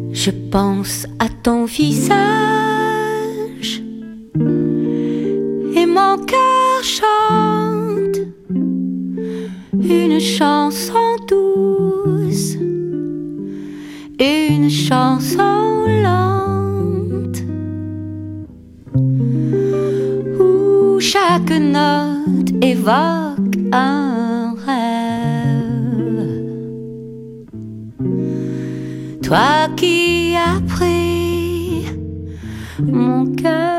Je pense à ton visage et mon cœur chante une chanson douce, une chanson lente, où chaque note évoque un rêve. Toi qui as pris mon cœur,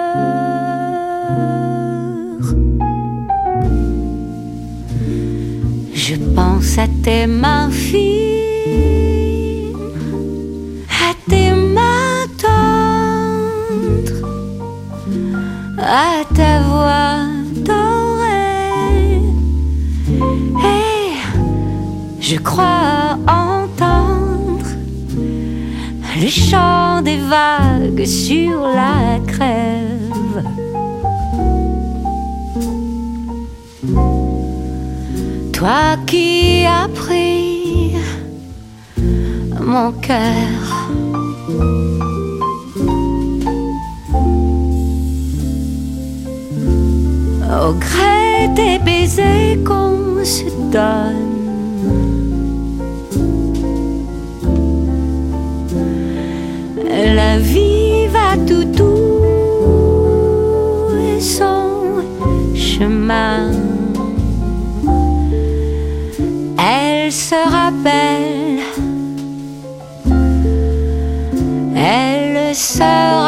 je pense à tes mains fines, à tes mains tendres, à ta voix dorée, et je crois entendre le chant des vagues sur la grève. Toi qui as pris mon cœur, au gré des baisers qu'on se donne, la vie va tout doux et son chemin. Elle se rappelle, elle se